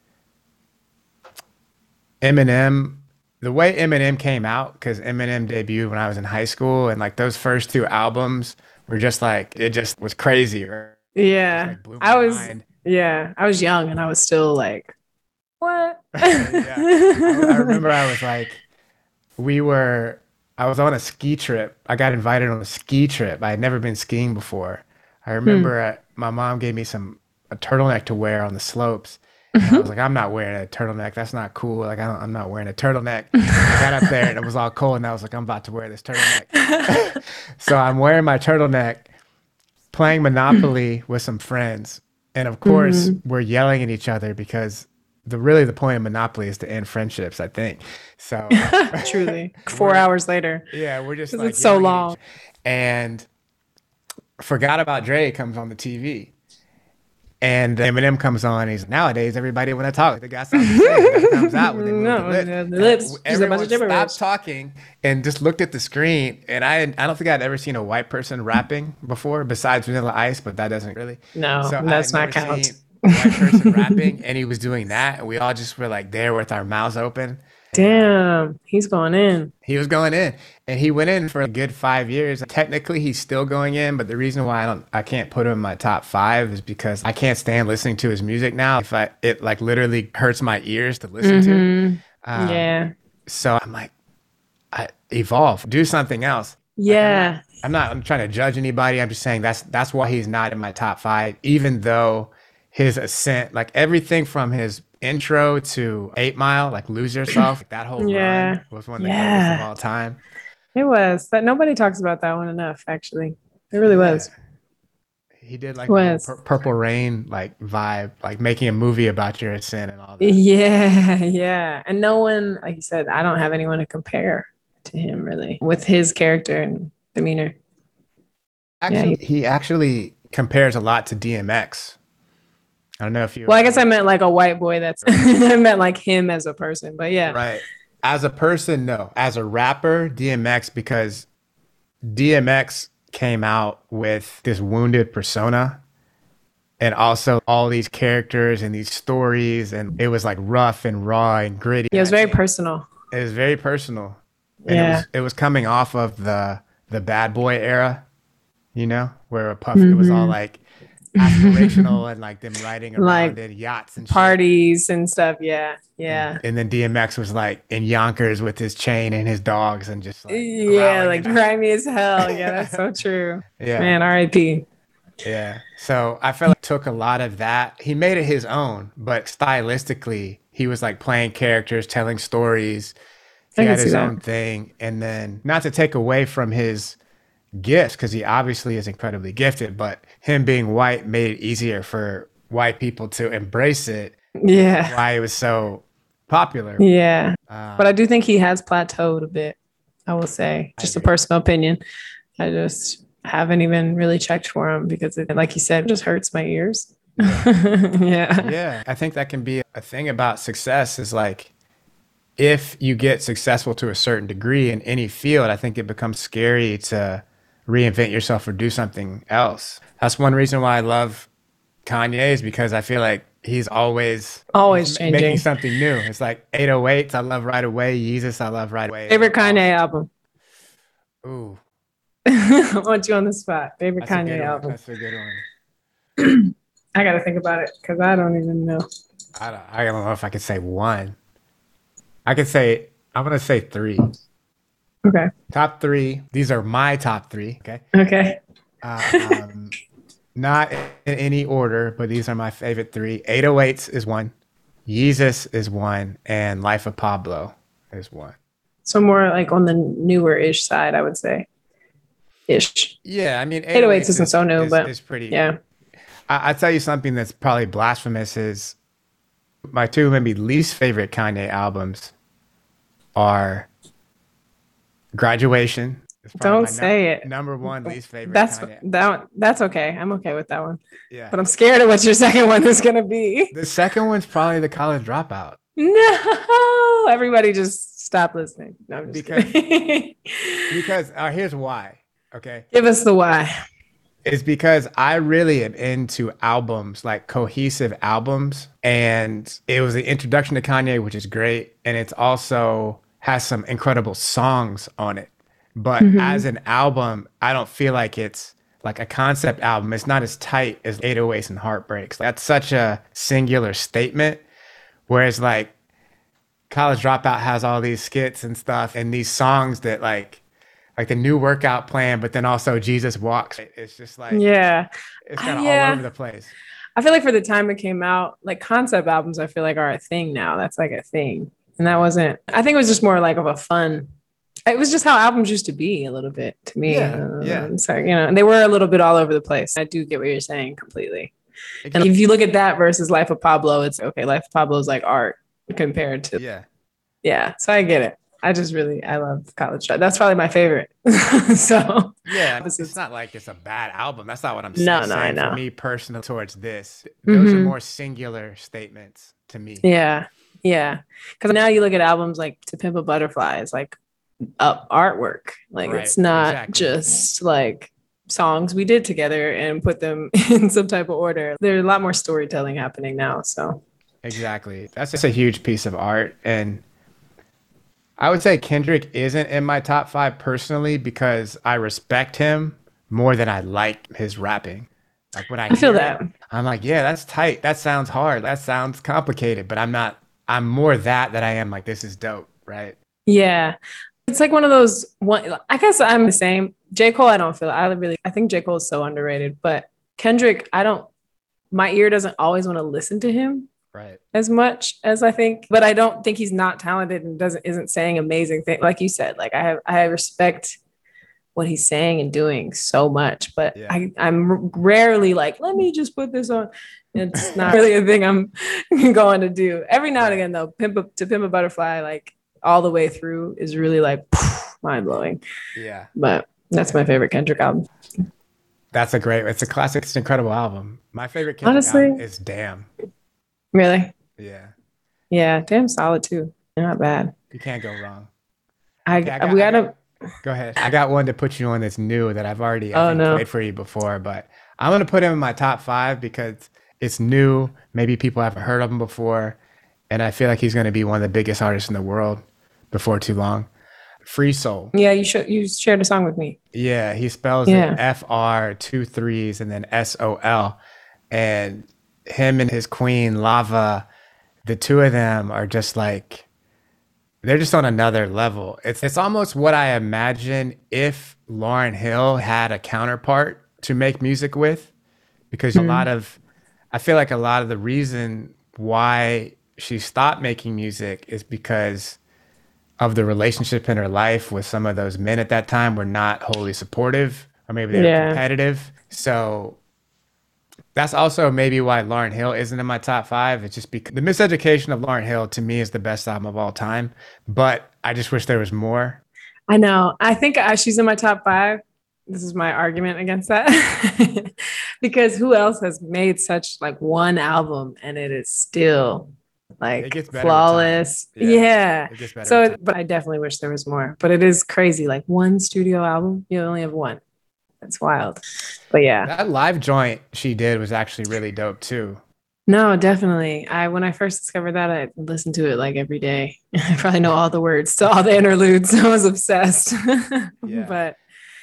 Speaker 1: Eminem. The way Eminem came out, because Eminem debuted when I was in high school, and like those first two albums were just like, it just was crazy, or just
Speaker 2: Yeah.
Speaker 1: like blew my
Speaker 2: I was,
Speaker 1: mind.
Speaker 2: yeah, I was young and I was still like, what?
Speaker 1: Yeah. I, I remember I was like, we were, I was on a ski trip. I got invited on a ski trip. I had never been skiing before. I
Speaker 2: Hmm.
Speaker 1: remember uh, my mom gave me some, a turtleneck to wear on the slopes. And I was like, I'm not wearing a turtleneck. That's not cool. Like, I don't, I'm not wearing a turtleneck. I got up there and it was all cold. And I was like, I'm about to wear this turtleneck. So I'm wearing my turtleneck, playing Monopoly with some friends. And of course,
Speaker 2: Mhm.
Speaker 1: we're yelling at each other because the really the point of Monopoly is to end friendships, I think. So
Speaker 2: Truly. Four
Speaker 1: we're,
Speaker 2: hours later,
Speaker 1: yeah, we're just
Speaker 2: because
Speaker 1: like
Speaker 2: it's so
Speaker 1: yelling at each,
Speaker 2: long.
Speaker 1: and Forgot About Dre comes on the T V. And Eminem comes on. And he's nowadays everybody want to talk. They got something to say. It never comes out when they move the
Speaker 2: No,
Speaker 1: lips.
Speaker 2: the the
Speaker 1: And
Speaker 2: lips, just a bunch of
Speaker 1: everyone stopped
Speaker 2: gibberish.
Speaker 1: talking and just looked at the screen. And I I don't think I'd ever seen a white person rapping before besides Vanilla Ice, but that doesn't really.
Speaker 2: No,
Speaker 1: So I had
Speaker 2: that's not
Speaker 1: never
Speaker 2: count.
Speaker 1: seen a white person rapping, and he was doing that, and we all just were like there with our mouths open. And um,
Speaker 2: Damn, he's going in.
Speaker 1: he was going in, and he went in for a good five years. Technically, he's still going in, but the reason why I don't, I can't put him in my top five is because I can't stand listening to his music now. If I, it like literally hurts my ears to listen to.
Speaker 2: Hmm.
Speaker 1: Um,
Speaker 2: Yeah.
Speaker 1: so I'm like, I evolve, do something else. Like I'm not,
Speaker 2: Yeah.
Speaker 1: I'm not, I'm trying to judge anybody. I'm just saying that's that's why he's not in my top five, even though his ascent, like everything from his intro to Eight Mile, like Lose Yourself, that whole run
Speaker 2: Yeah.
Speaker 1: was one of the greatest of
Speaker 2: Yeah.
Speaker 1: all time.
Speaker 2: It was. That nobody talks about that one enough, actually. It really
Speaker 1: Yeah.
Speaker 2: was.
Speaker 1: He did
Speaker 2: It
Speaker 1: like the whole
Speaker 2: was.
Speaker 1: pur- Purple Rain like vibe, like making a movie about your ascent and all that.
Speaker 2: Yeah, yeah. And no one, like you said, I don't have anyone to compare to him really with his character and demeanor. Yeah.
Speaker 1: Actually,
Speaker 2: He,
Speaker 1: he actually compares a lot to D M X. I don't know if you
Speaker 2: well, I guess I
Speaker 1: ever,
Speaker 2: meant like a white boy that's I meant like him as a person, but yeah.
Speaker 1: right. As a person, no. As a rapper, D M X, because D M X came out with this wounded persona and also all these characters and these stories, and it was like rough and raw and gritty.
Speaker 2: Yeah, it
Speaker 1: And
Speaker 2: was
Speaker 1: I
Speaker 2: very
Speaker 1: think
Speaker 2: personal.
Speaker 1: it was very personal, and it
Speaker 2: Yeah.
Speaker 1: was it was coming off of the the bad boy era, you know, where a Puff, it was all
Speaker 2: Hmm.
Speaker 1: like aspirational and like them riding around
Speaker 2: Like
Speaker 1: in yachts and shit.
Speaker 2: parties and stuff. Yeah. Yeah.
Speaker 1: And then D M X was like in Yonkers with his chain and his dogs and just like
Speaker 2: Yeah,
Speaker 1: growling
Speaker 2: like
Speaker 1: in the
Speaker 2: grimy as hell. Yeah, that's so true.
Speaker 1: yeah.
Speaker 2: Man, R I P.
Speaker 1: Yeah. So I felt like he took a lot of that. He made it his own, but stylistically, he was like playing characters, telling stories. He
Speaker 2: I can
Speaker 1: had
Speaker 2: see
Speaker 1: his
Speaker 2: that.
Speaker 1: own thing. And then, not to take away from his gifts, because he obviously is incredibly gifted, but him being white made it easier for white people to embrace it, which is
Speaker 2: Yeah.
Speaker 1: why it was so popular.
Speaker 2: Yeah. But I
Speaker 1: Um,
Speaker 2: do think he has plateaued a bit, I will say.
Speaker 1: I
Speaker 2: Just a
Speaker 1: agree.
Speaker 2: personal opinion. I just haven't even really checked for him because it, like you said, it just hurts my ears.
Speaker 1: Yeah.
Speaker 2: Yeah.
Speaker 1: Yeah. I think that can be a thing about success is like, if you get successful to a certain degree in any field, I think it becomes scary to reinvent yourself or do something else. That's one reason why I love Kanye is because I feel like he's always he's
Speaker 2: Always
Speaker 1: ma- making
Speaker 2: changing.
Speaker 1: something new. It's like eight oh eights, I love Right Away. Yeezus, I love Right Away.
Speaker 2: Favorite
Speaker 1: They're all
Speaker 2: Kanye album.
Speaker 1: ooh,
Speaker 2: I want you on the spot. Favorite
Speaker 1: that's a good
Speaker 2: Kanye
Speaker 1: one.
Speaker 2: album.
Speaker 1: That's a good one.
Speaker 2: I got to think about it because I don't even know.
Speaker 1: I don't, I don't know if I could say one. I could say I'm gonna say three.
Speaker 2: Okay.
Speaker 1: Top three. These are my top three. Okay.
Speaker 2: Okay.
Speaker 1: Um, not in any order, but these are my favorite three. eight oh eights is one. Yeezus is one, and Life of Pablo is one.
Speaker 2: So more like on the newer ish side, I would say. Ish.
Speaker 1: Yeah, I mean,
Speaker 2: eight oh eights
Speaker 1: eight oh eights
Speaker 2: isn't
Speaker 1: is
Speaker 2: so new,
Speaker 1: is
Speaker 2: but
Speaker 1: is pretty.
Speaker 2: yeah.
Speaker 1: I, I tell you something that's probably blasphemous is my two maybe least favorite Kanye albums are Graduation. It's probably
Speaker 2: Don't
Speaker 1: my num-
Speaker 2: say it.
Speaker 1: number one least favorite
Speaker 2: That's
Speaker 1: Kanye.
Speaker 2: that that's okay. I'm okay with that one.
Speaker 1: Yeah.
Speaker 2: But I'm scared of what your second one is gonna be.
Speaker 1: The second one's probably The College Dropout.
Speaker 2: No, everybody just stop listening. No, I'm just
Speaker 1: Because
Speaker 2: kidding.
Speaker 1: because uh, here's why. Okay.
Speaker 2: Give us the why.
Speaker 1: It's because I really am into albums, like cohesive albums. And it was the introduction to Kanye, which is great. And it's also has some incredible songs on it. But
Speaker 2: Mm-hmm.
Speaker 1: as an album, I don't feel like it's like a concept album. It's not as tight as eight oh eights and Heartbreaks. That's such a singular statement. Whereas like College Dropout has all these skits and stuff and these songs that like like the new workout plan, but then also Jesus Walks. It's just like
Speaker 2: Yeah.
Speaker 1: it's
Speaker 2: Uh,
Speaker 1: kind of all
Speaker 2: yeah.
Speaker 1: over the place.
Speaker 2: I feel like for the time it came out, like concept albums, I feel like are a thing now. That's like a thing. And that wasn't, I think it was just more like of a fun. It was just how albums used to be a little bit to me.
Speaker 1: Yeah, yeah.
Speaker 2: Um, so, you know, and they were a little bit all over the place. I do get what you're saying completely. And
Speaker 1: Exactly.
Speaker 2: if you look at that versus Life of Pablo, it's okay. Life of Pablo is like art compared to,
Speaker 1: Yeah.
Speaker 2: yeah. So I get it. I just really, I love College Dropout. That's probably my favorite. So
Speaker 1: Yeah,
Speaker 2: Opposites.
Speaker 1: it's not like it's a bad album. That's not what I'm
Speaker 2: No,
Speaker 1: saying.
Speaker 2: no, I know.
Speaker 1: For me personally, towards this, those are
Speaker 2: Mhm.
Speaker 1: more singular statements to me.
Speaker 2: yeah, yeah. Because now you look at albums like To Pimp a Butterfly, it's like up artwork. Like
Speaker 1: Right,
Speaker 2: it's not
Speaker 1: exactly.
Speaker 2: just like songs we did together and put them in some type of order. There's a lot more storytelling happening now. So
Speaker 1: Exactly. That's just a huge piece of art. And I would say Kendrick isn't in my top five personally because I respect him more than I like his rapping. Like when I,
Speaker 2: I feel
Speaker 1: hear
Speaker 2: that.
Speaker 1: it, I'm like, yeah, that's tight. That sounds hard. That sounds complicated. But I'm not, I'm more that than I am like, this is dope. Right.
Speaker 2: Yeah. It's like one of those one, I guess I'm the same. J. Cole, I don't feel I really I think J. Cole is so underrated, but Kendrick, I don't my ear doesn't always want to listen to him
Speaker 1: Right.
Speaker 2: as much as I think, but I don't think he's not talented and doesn't isn't saying amazing things. Like you said, like I have I respect what he's saying and doing so much, but
Speaker 1: Yeah.
Speaker 2: I, I'm rarely like, let me just put this on. It's not really a thing I'm going to do. Every now and
Speaker 1: Right.
Speaker 2: again, though, Pimp a, to Pimp a Butterfly, like all the way through is really like mind blowing.
Speaker 1: Yeah.
Speaker 2: But that's my favorite Kendrick album.
Speaker 1: That's a great, it's a classic, it's an incredible album. My favorite Kendrick
Speaker 2: Honestly.
Speaker 1: album is Damn.
Speaker 2: Really?
Speaker 1: Yeah.
Speaker 2: Yeah, damn solid too. Not bad.
Speaker 1: You can't go wrong.
Speaker 2: I,
Speaker 1: Okay, I got-
Speaker 2: we
Speaker 1: I
Speaker 2: gotta
Speaker 1: Go ahead. I got one to put you on that's new that I've already I
Speaker 2: Oh,
Speaker 1: think,
Speaker 2: no.
Speaker 1: played for you before, but I'm gonna put him in my top five because it's new. Maybe people haven't heard of him before, and I feel like he's gonna be one of the biggest artists in the world before too long. Free Soul.
Speaker 2: yeah, you should you shared a song with me.
Speaker 1: Yeah, he spells
Speaker 2: Yeah.
Speaker 1: it F R two threes and then S O L, and him and his queen Lava, the two of them are just like they're just on another level. It's it's almost what I imagine if Lauryn Hill had a counterpart to make music with, because a lot of I feel like a lot of the reason why she stopped making music is because of the relationship in her life with some of those men at that time were not wholly supportive, or maybe they were
Speaker 2: Yeah.
Speaker 1: competitive. So that's also maybe why Lauryn Hill isn't in my top five. It's just because the Miseducation of Lauryn Hill to me is the best album of all time. But I just wish there was more.
Speaker 2: I know. I think uh, she's in my top five. This is my argument against that. Because who else has made such like one album and it is still like
Speaker 1: It gets better with time.
Speaker 2: flawless?
Speaker 1: Yeah,
Speaker 2: Yeah.
Speaker 1: It gets better.
Speaker 2: So,
Speaker 1: with time.
Speaker 2: but I definitely wish there was more. But it is crazy. Like one studio album, you only have one. That's wild. But yeah.
Speaker 1: That live joint she did was actually really dope too.
Speaker 2: No, definitely. I when I first discovered that, I listened to it like every day. I probably know all the words to all the interludes. I was obsessed.
Speaker 1: Yeah.
Speaker 2: But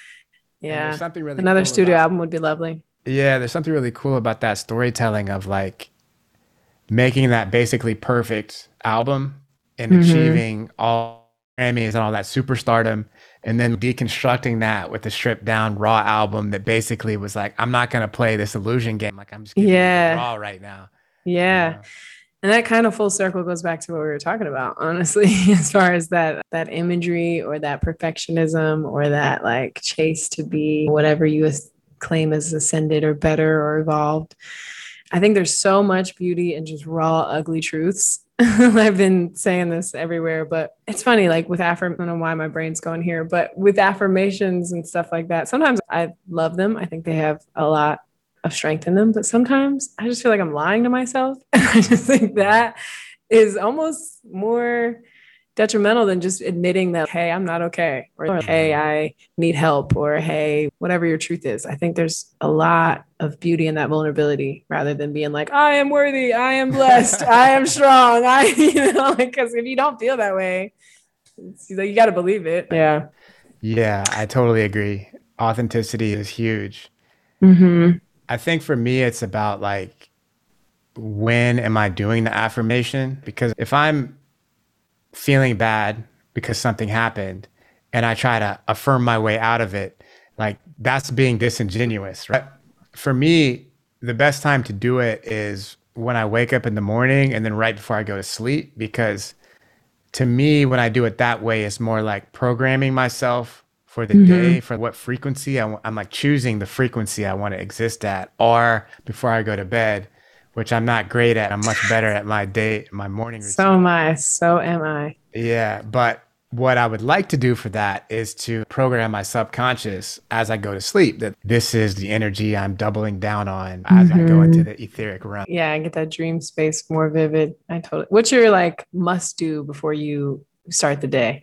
Speaker 1: And
Speaker 2: yeah,
Speaker 1: there's something really
Speaker 2: another
Speaker 1: cool
Speaker 2: studio
Speaker 1: about-
Speaker 2: album would be lovely.
Speaker 1: Yeah, there's something really cool about that storytelling of like making that basically perfect album and
Speaker 2: Mm-hmm.
Speaker 1: achieving all Grammys and all that superstardom, and then deconstructing that with a stripped down raw album that basically was like, I'm not gonna play this illusion game. Like I'm just giving you the
Speaker 2: Yeah.
Speaker 1: raw right now, you
Speaker 2: Yeah.
Speaker 1: know?
Speaker 2: And that kind of full circle goes back to what we were talking about, honestly, as far as that that imagery or that perfectionism or that like chase to be whatever you as- claim as ascended or better or evolved. I think there's so much beauty in just raw, ugly truths. I've been saying this everywhere, but it's funny, like with affirm, I don't know why my brain's going here, but with affirmations and stuff like that, sometimes I love them. I think they have a lot of strength in them, but sometimes I just feel like I'm lying to myself. I just think that is almost more detrimental than just admitting that, hey, I'm not okay, or hey,
Speaker 1: Mhm.
Speaker 2: I need help, or hey, whatever your truth is. I think there's a lot of beauty in that vulnerability rather than being like, I am worthy, I am blessed, I am strong. I, you know, like, because if you don't feel that way, it's, like, you got to believe it. Yeah.
Speaker 1: Yeah, I totally agree. Authenticity is huge.
Speaker 2: Mm-hmm.
Speaker 1: I think for me, it's about like, when am I doing the affirmation? Because if I'm feeling bad because something happened and I try to affirm my way out of it, like that's being disingenuous, right? For me, the best time to do it is when I wake up in the morning and then right before I go to sleep, because to me, when I do it that way, it's more like programming myself for the
Speaker 2: Mm-hmm.
Speaker 1: day, for what frequency I, am like choosing the frequency I want to exist at, or before I go to bed, which I'm not great at. I'm much better at my day, my morning
Speaker 2: So
Speaker 1: routine.
Speaker 2: am I. So am I.
Speaker 1: Yeah, but what I would like to do for that is to program my subconscious as I go to sleep that this is the energy I'm doubling down on as I go into
Speaker 2: Mm-hmm.
Speaker 1: the etheric realm.
Speaker 2: Yeah, and get that dream space more vivid. I totally. What's your like must do before you start the day?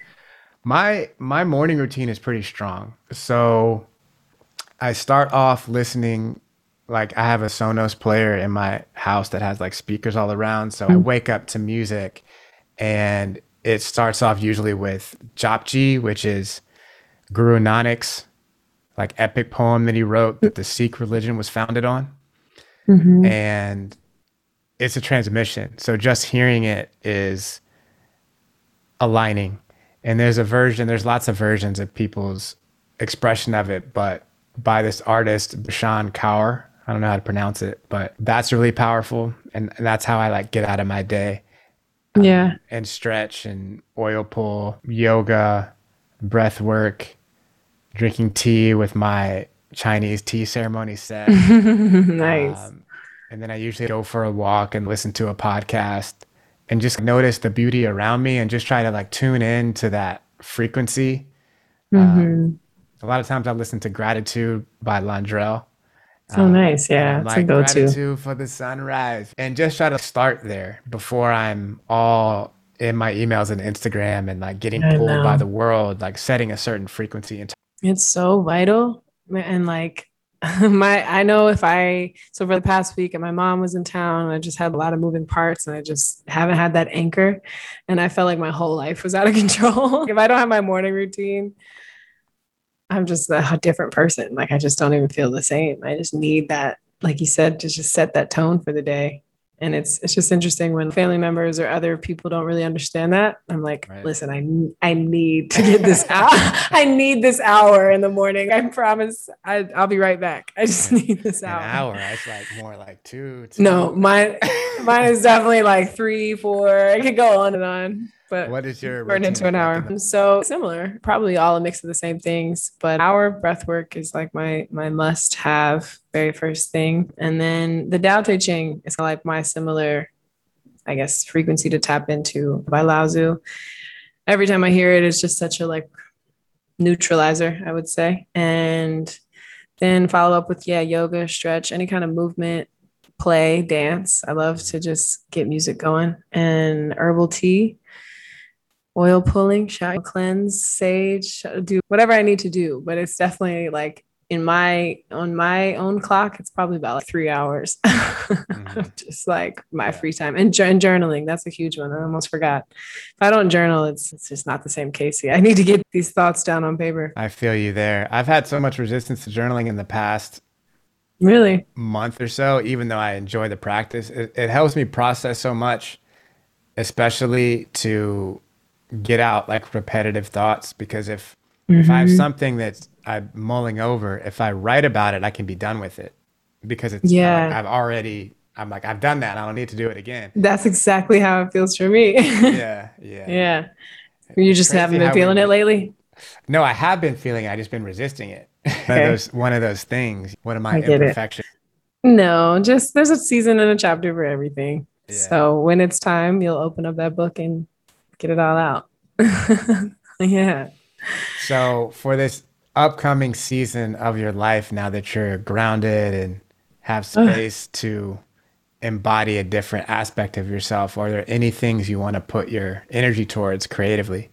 Speaker 1: My my morning routine is pretty strong. So I start off listening, like I have a Sonos player in my house that has like speakers all around. So I wake up to music, and it starts off usually with Japji, which is Guru Nanak's like epic poem that he wrote that the Sikh religion was founded on.
Speaker 2: Mm-hmm.
Speaker 1: And it's a transmission. So just hearing it is aligning. And there's a version, there's lots of versions of people's expression of it, but by this artist, Bashan Kaur. I don't know how to pronounce it, but that's really powerful. And, and that's how I like get out of my day,
Speaker 2: Yeah.
Speaker 1: and stretch and oil pull, yoga, breath work, drinking tea with my Chinese tea ceremony set.
Speaker 2: Nice.
Speaker 1: Um, and then I usually go for a walk and listen to a podcast and just notice the beauty around me and just try to like tune in to that frequency.
Speaker 2: Mm-hmm.
Speaker 1: A lot of times I listen to Gratitude by Landrell.
Speaker 2: So nice.
Speaker 1: And
Speaker 2: Yeah,
Speaker 1: I'm
Speaker 2: it's a
Speaker 1: like,
Speaker 2: go-to.
Speaker 1: gratitude for the sunrise. And just try to start there before I'm all in my emails and Instagram and like getting
Speaker 2: I
Speaker 1: pulled by
Speaker 2: know.
Speaker 1: the world, like setting a certain frequency. And
Speaker 2: It's so vital. And like my I know if I so for the past week and my mom was in town, I just had a lot of moving parts and I just haven't had that anchor. And I felt like my whole life was out of control. If I don't have my morning routine, I'm just a different person. Like I just don't even feel the same. I just need that, like you said, to just set that tone for the day. And it's it's just interesting when family members or other people don't really understand that. I'm like,
Speaker 1: right.
Speaker 2: listen, I I need to get this out. I need this hour in the morning. I promise I, I'll be right back. I just
Speaker 1: An,
Speaker 2: need this
Speaker 1: an
Speaker 2: hour.
Speaker 1: hour. It's like more like two,
Speaker 2: No,
Speaker 1: two.
Speaker 2: mine mine is definitely like three, four. It could go on and on, but
Speaker 1: What does your
Speaker 2: turn
Speaker 1: routine
Speaker 2: into
Speaker 1: look
Speaker 2: an
Speaker 1: like
Speaker 2: hour.
Speaker 1: in the
Speaker 2: So similar, probably all a mix of the same things. But our breath work is like my my must have very first thing, and then the Tao Te Ching is like my similar, I guess, frequency to tap into by Lao Tzu. Every time I hear it, it's just such a like neutralizer, I would say, and then follow up with yeah, yoga, stretch, any kind of movement, play, dance. I love to just get music going and herbal tea, oil pulling, shower, cleanse, sage, do whatever I need to do. But it's definitely like in my on my own clock, it's probably about like three hours
Speaker 1: mm-hmm.
Speaker 2: of just like my
Speaker 1: Yeah.
Speaker 2: free time and, and journaling. That's a huge one. I almost forgot. If I don't journal, it's it's just not the same, Casey. I need to get these thoughts down on paper.
Speaker 1: I feel you there. I've had so much resistance to journaling in the past
Speaker 2: Really?
Speaker 1: month or so, even though I enjoy the practice. It, it helps me process so much especially to get out like repetitive thoughts. Because if if I have
Speaker 2: Hmm.
Speaker 1: something that I'm mulling over, if I write about it, I can be done with it because it's I'm like
Speaker 2: Yeah,
Speaker 1: I've already I'm like I've done that. I don't need to do it again.
Speaker 2: that's exactly how it feels for me.
Speaker 1: Yeah, yeah.
Speaker 2: Yeah. You
Speaker 1: It's
Speaker 2: just
Speaker 1: crazy
Speaker 2: haven't been
Speaker 1: how we
Speaker 2: feeling it
Speaker 1: re-
Speaker 2: lately?
Speaker 1: no, I have been feeling it. I just been resisting it. One of
Speaker 2: Okay,
Speaker 1: those one of those things. One of my
Speaker 2: I get it.
Speaker 1: imperfections.
Speaker 2: No, just there's a season and a chapter for everything.
Speaker 1: Yeah.
Speaker 2: So when it's time, you'll open up that book and get it all out. Yeah.
Speaker 1: So for this upcoming season of your life, now that you're grounded and have
Speaker 2: Ugh,
Speaker 1: space to embody a different aspect of yourself, are there any things you want to put your energy towards creatively?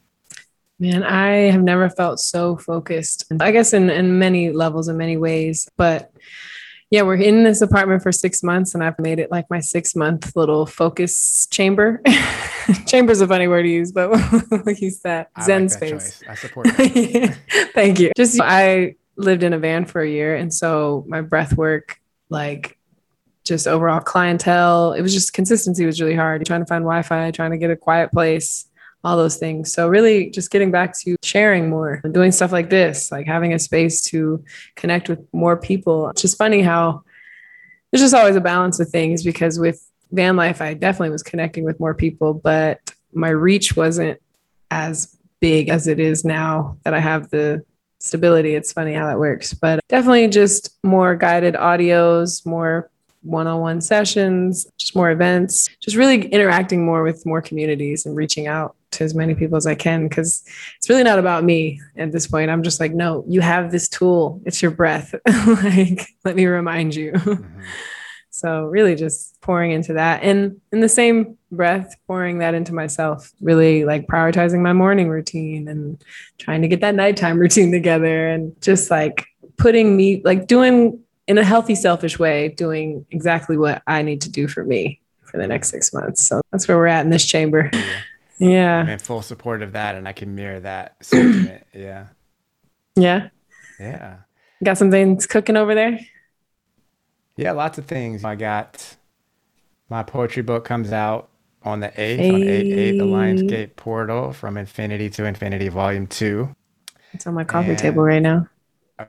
Speaker 2: man, I have never felt so focused. I guess in, in many levels, in many ways. But yeah, we're in this apartment for six months and I've made it like my six month little focus chamber. Chamber's a funny word to use, but we'll use that.
Speaker 1: I like
Speaker 2: Zen
Speaker 1: that
Speaker 2: space.
Speaker 1: choice. I support that.
Speaker 2: Thank you. Just I lived in a van for a year. And so my breath work, like just overall clientele. It was just consistency was really hard. Trying to find Wi-Fi, trying to get a quiet place, all those things. So really just getting back to sharing more, doing stuff like this, like having a space to connect with more people. It's just funny how there's just always a balance of things because with van life, I definitely was connecting with more people, but my reach wasn't as big as it is now that I have the stability. It's funny how that works, but definitely just more guided audios, more one-on-one sessions, just more events, just really interacting more with more communities and reaching out to as many people as I can because it's really not about me at this point. I'm just like, no, you have this tool. It's your breath. Like, let me remind you.
Speaker 1: Hmm.
Speaker 2: So really just pouring into that and in the same breath, pouring that into myself, really like prioritizing my morning routine and trying to get that nighttime routine together and just like putting me like doing in a healthy, selfish way, doing exactly what I need to do for me for the next
Speaker 1: Hmm.
Speaker 2: six months. So that's where we're at in this chamber.
Speaker 1: Yeah. I'm
Speaker 2: Yeah.
Speaker 1: in full support of that and I can mirror that sentiment. Yeah.
Speaker 2: Yeah.
Speaker 1: Yeah.
Speaker 2: Got some things cooking over there.
Speaker 1: Yeah, lots of things. I got my poetry book comes out on the eighth, on eight eight, The
Speaker 2: Hey,
Speaker 1: Lionsgate Portal from Infinity to Infinity Volume two.
Speaker 2: it's on my coffee table
Speaker 1: And
Speaker 2: right now.
Speaker 1: uh,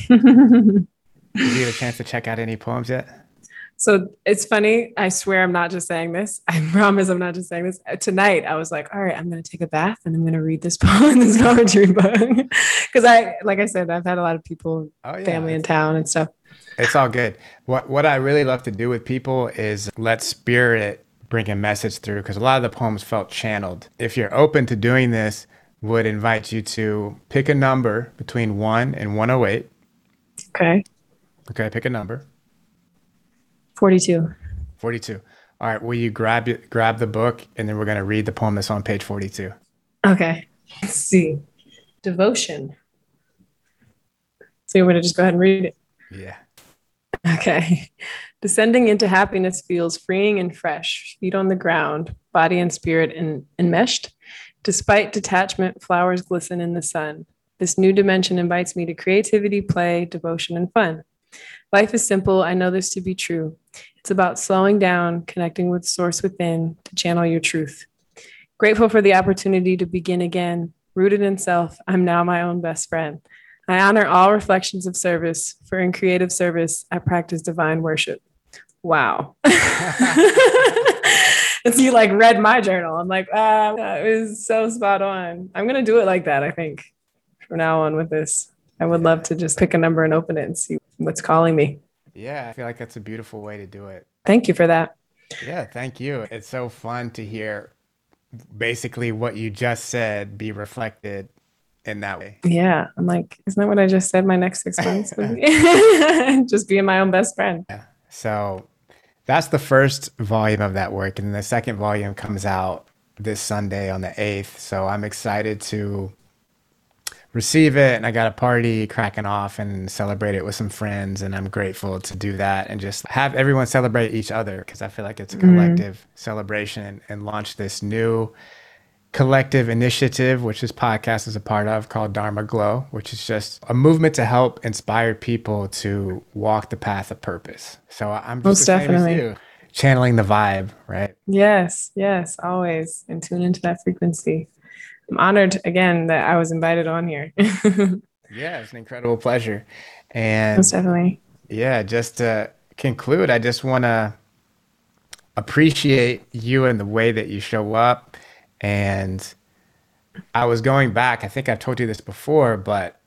Speaker 1: did you get a chance to check out any poems yet?
Speaker 2: So it's funny. I swear I'm not just saying this. I promise I'm not just saying this. Tonight, I was like, all right, I'm going to take a bath and I'm going to read this poem, this poetry book. Because I, like I said, I've had a lot of people,
Speaker 1: Oh yeah,
Speaker 2: family in
Speaker 1: it's
Speaker 2: town and stuff.
Speaker 1: it's all good. What what I really love to do with people is let spirit bring a message through because a lot of the poems felt channeled. If you're open to doing this, would invite you to pick a number between one and one oh eight.
Speaker 2: Okay.
Speaker 1: Okay, pick a number.
Speaker 2: forty-two.
Speaker 1: forty-two. All right, will you grab it, grab the book and then we're going to read the poem that's on page forty-two.
Speaker 2: Okay. Let's see. Devotion. So you want me to just go ahead and read it?
Speaker 1: Yeah.
Speaker 2: Okay. Descending into happiness feels freeing and fresh, feet on the ground, body and spirit en- enmeshed. Despite detachment, flowers glisten in the sun. This new dimension invites me to creativity, play, devotion, and fun. Life is simple. I know this to be true. It's about slowing down, connecting with source within to channel your truth. Grateful for the opportunity to begin again. Rooted in self, I'm now my own best friend. I honor all reflections of service, for in creative service, I practice divine worship. Wow. And so you like read my journal. I'm like, ah, it was so spot on. I'm gonna do it like that, I think, from now on with this. I would love
Speaker 1: Yeah.
Speaker 2: to just pick a number and open it and see what's calling me.
Speaker 1: Yeah, I feel like that's a beautiful way to do it.
Speaker 2: Thank you for that.
Speaker 1: Yeah, thank you. It's so fun to hear basically what you just said be reflected in that way.
Speaker 2: Yeah. I'm like, isn't that what I just said? My next six months would be just being my own best friend.
Speaker 1: So that's the first volume of that work. And then the second volume comes out this Sunday on the eighth. So I'm excited to receive it. And I got a party cracking off and celebrate it with some friends. And I'm grateful to do that and just have everyone celebrate each other because I feel like it's a
Speaker 2: Mm,
Speaker 1: collective celebration and, and launch this new collective initiative, which this podcast is a part of, called Dharma Glow, which is just a movement to help inspire people to walk the path of purpose. So I- I'm just the
Speaker 2: most
Speaker 1: same as
Speaker 2: definitely.
Speaker 1: you. channeling the vibe, right?
Speaker 2: Yes, yes, always. And tune into that frequency. I'm honored again that I was invited on here.
Speaker 1: Yeah, it's an incredible pleasure.
Speaker 2: Most
Speaker 1: And
Speaker 2: definitely.
Speaker 1: yeah, just to conclude, I just want to appreciate you and the way that you show up. And I was going back, I think I've told you this before, but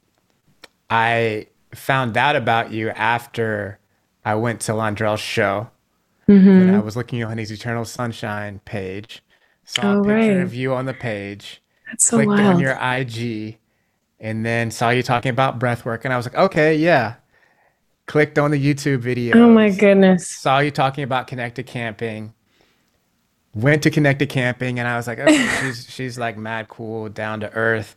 Speaker 1: I found out about you after I went to Londrell's show. Then I
Speaker 2: Hmm.
Speaker 1: was looking on his Eternal Sunshine page, saw a
Speaker 2: Oh,
Speaker 1: picture
Speaker 2: right.
Speaker 1: of you on the page,
Speaker 2: That's so
Speaker 1: clicked on
Speaker 2: wild.
Speaker 1: your I G, and then saw you talking about breath work. And I was like, okay, yeah. Clicked on the YouTube
Speaker 2: Oh my
Speaker 1: videos,
Speaker 2: goodness.
Speaker 1: saw you talking about connected camping, went to connected camping, and I was like, okay, she's she's like mad cool, down to earth.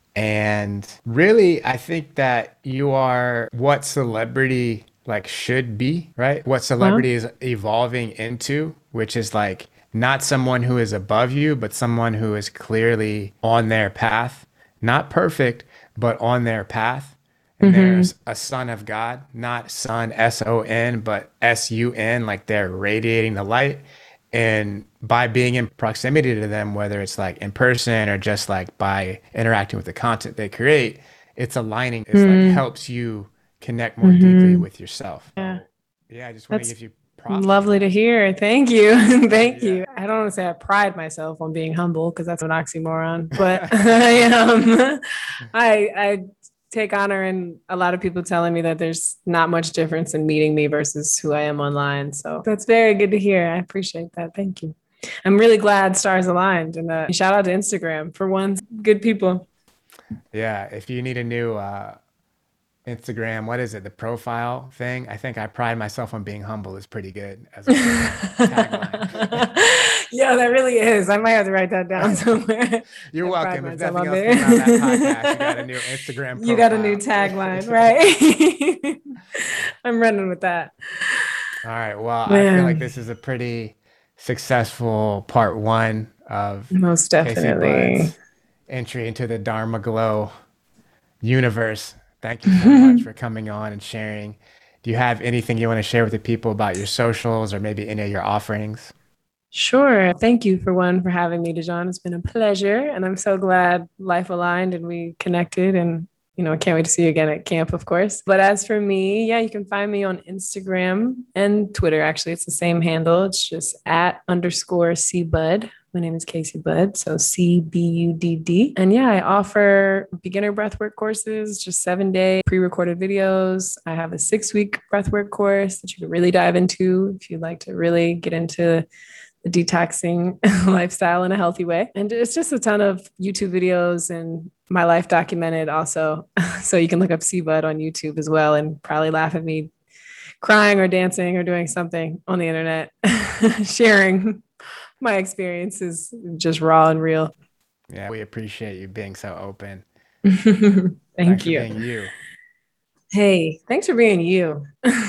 Speaker 1: And really, I think that you are what celebrity like should be, right? What
Speaker 2: Well,
Speaker 1: celebrity is evolving into, which is like not someone who is above you, but someone who is clearly on their path. Not perfect, but on their path. And
Speaker 2: hmm.
Speaker 1: there's a son of God, not son S O N, but S U N, like they're radiating the light. And by being in proximity to them, whether it's like in person or just like by interacting with the content they create, it's aligning. It's like
Speaker 2: Mm-hmm.
Speaker 1: helps you connect more deeply
Speaker 2: Mm-hmm.
Speaker 1: with yourself.
Speaker 2: Yeah,
Speaker 1: So yeah, I just want to
Speaker 2: that's
Speaker 1: give you props for
Speaker 2: lovely to
Speaker 1: that.
Speaker 2: hear. Thank you. Thank
Speaker 1: Yeah.
Speaker 2: you. I don't want to say I pride myself on being humble because that's an oxymoron, but I am. I I take honor in a lot of people telling me that there's not much difference in meeting me versus who I am online. So that's very good to hear. I appreciate that. Thank you. I'm really glad stars aligned, and uh, shout out to Instagram for one. Good people.
Speaker 1: Yeah. If you need a new uh, Instagram, what is it? The profile thing? I think I pride myself on being humble is pretty good as a uh, tagline.
Speaker 2: Yeah, that really is. I might have to write that down somewhere.
Speaker 1: You're
Speaker 2: I pride
Speaker 1: welcome. If
Speaker 2: myself
Speaker 1: nothing
Speaker 2: on
Speaker 1: else came out of that podcast, you got a
Speaker 2: there.
Speaker 1: new Instagram
Speaker 2: You got a new
Speaker 1: profile.
Speaker 2: tagline, right? I'm running with that.
Speaker 1: All right. Well, I feel like
Speaker 2: Man,
Speaker 1: this is a pretty successful part one of
Speaker 2: most
Speaker 1: Casey
Speaker 2: definitely.
Speaker 1: Budd's entry into the Dharma Glow universe. Thank you so much for coming on and sharing. Do you have anything you want to share with the people about your socials or maybe any of your offerings?
Speaker 2: Sure. Thank you for one for having me, Dijon. It's been a pleasure. And I'm so glad life aligned and we connected. And, you know, I can't wait to see you again at camp, of course. But as for me, yeah, you can find me on Instagram and Twitter. Actually, it's the same handle. It's just at underscore C Bud. My name is Casey Budd, so C B U D D. And yeah, I offer beginner breathwork courses, just seven day pre recorded videos. I have a six week breathwork course that you can really dive into if you'd like to really get into the detoxing lifestyle in a healthy way. And it's just a ton of YouTube videos and my life documented also. So you can look up C Bud on YouTube as well and probably laugh at me crying or dancing or doing something on the internet, sharing my experience is just raw and real.
Speaker 1: Yeah, we appreciate you being so open. Thanks
Speaker 2: Thank
Speaker 1: for
Speaker 2: you.
Speaker 1: being you.
Speaker 2: Hey, thanks for being you.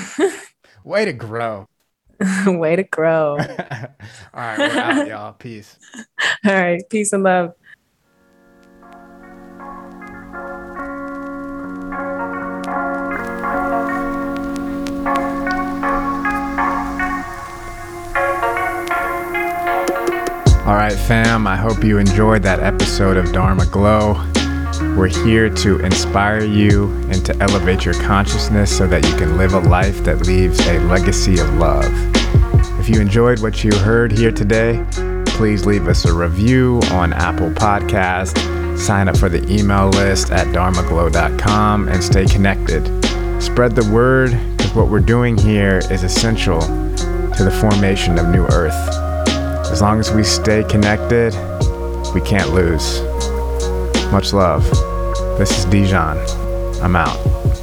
Speaker 1: Way to grow.
Speaker 2: Way to
Speaker 1: All
Speaker 2: grow.
Speaker 1: right, we're out,
Speaker 2: All
Speaker 1: y'all. Peace.
Speaker 2: right. Peace and love.
Speaker 1: All right, fam, I hope you enjoyed that episode of Dharma Glow. We're here to inspire you and to elevate your consciousness so that you can live a life that leaves a legacy of love. If you enjoyed what you heard here today, please leave us a review on Apple Podcast, sign up for the email list at dharma glow dot com, and stay connected. Spread the word, because what we're doing here is essential to the formation of New Earth. As long as we stay connected, we can't lose. Much love. This is Dijon. I'm out.